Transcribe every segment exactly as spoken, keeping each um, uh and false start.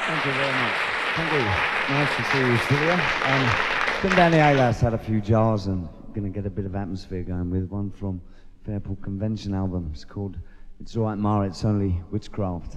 Thank you very much. Thank you. Nice to see you still here. Um, been down the A-Last, had a few jars, and going to get a bit of atmosphere going with one from Fairport Convention album. It's called It's Alright Ma, It's Only Witchcraft.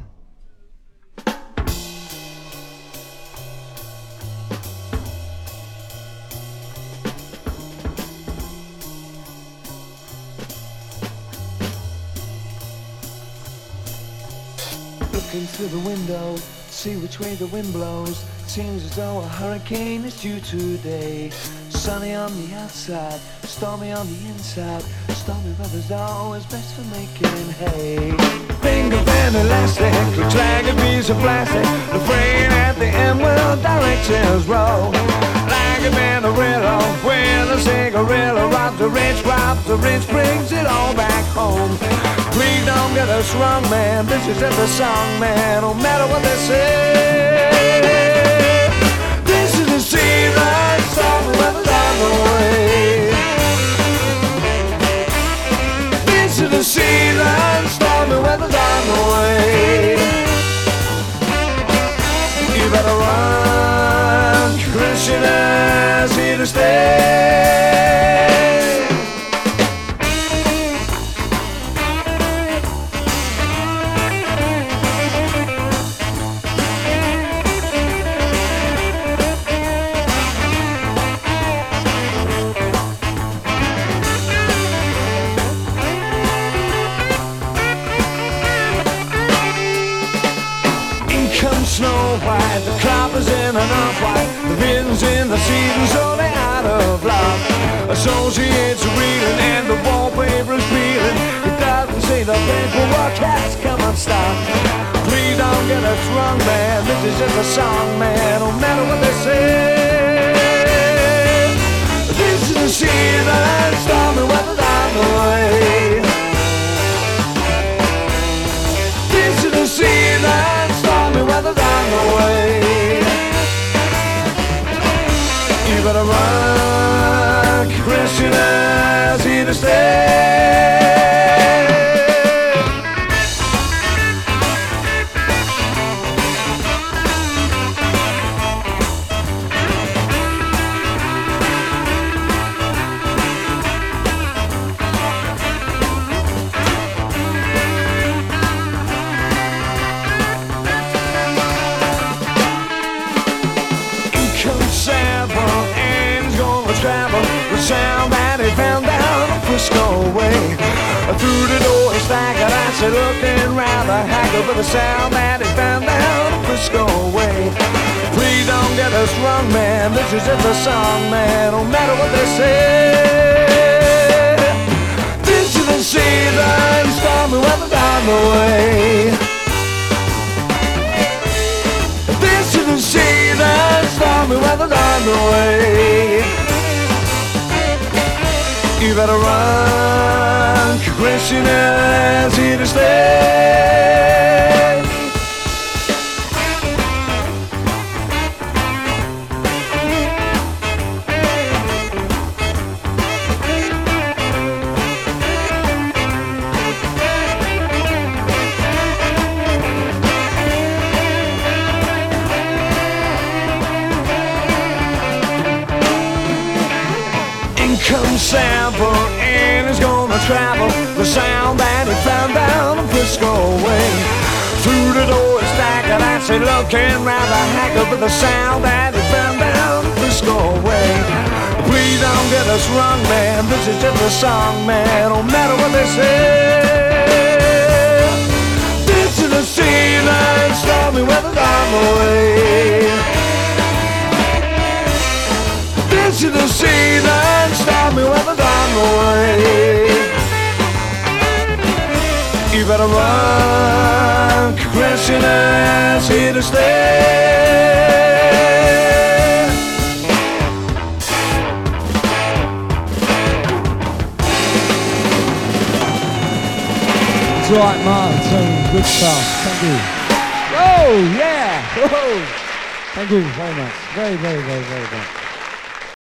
Looking through the window, see which way the wind blows. Seems as though a hurricane is due today. Sunny on the outside, stormy on the inside. Stormy weather's always best for making hay. Finger band elastic, looks like a piece of plastic. The frame at the end will direct his roll. Like a Mandarilla with a cigarilla. Robs the rich, robs the rich, brings it all back home. Please don't get us wrong, man. This is just a song, man. No matter what they say. This is the season, stormy weather's on the way. This is the season, stormy weather's on the way. You better run, Christian is here to stay. Snow White, the coppers in an off-white, the villains in the season, so they're out of love. Associates are reading and the wallpaper is peeling. It doesn't say the paperwork has come and stop. Please don't get us wrong, man. This is just a song, man. No matter what they say. This is the season, stormy weather's on the way. This is the season, stormy weather's on the way. You better run, Christian is here to stay. The sound that he found down the Frisco way. Through the door he staggered, I said looking rather haggard. But the sound that he found down the Frisco way. Please don't get us wrong, man. This is just a song, man. No matter what they say. This is the season, stormy weather's on the way. This is the season, stormy weather's on the way. You better run, Christian is here to stay. Income sample and he's gonna travel. The sound that he found down the Frisco way. Through the door he's staggered, I said looking rather haggard. But the sound that he found down the Frisco way. Please don't get us wrong, man. This is just a song, man. No matter what they say. This is the season, stormy weather's on the way. This is the season, stormy weather's on the way. You better run, Christian is here to stay. It's alright, Ma, it's only good stuff. Thank you. Oh, yeah! Whoa. Thank you very much. Very, very, very, very much.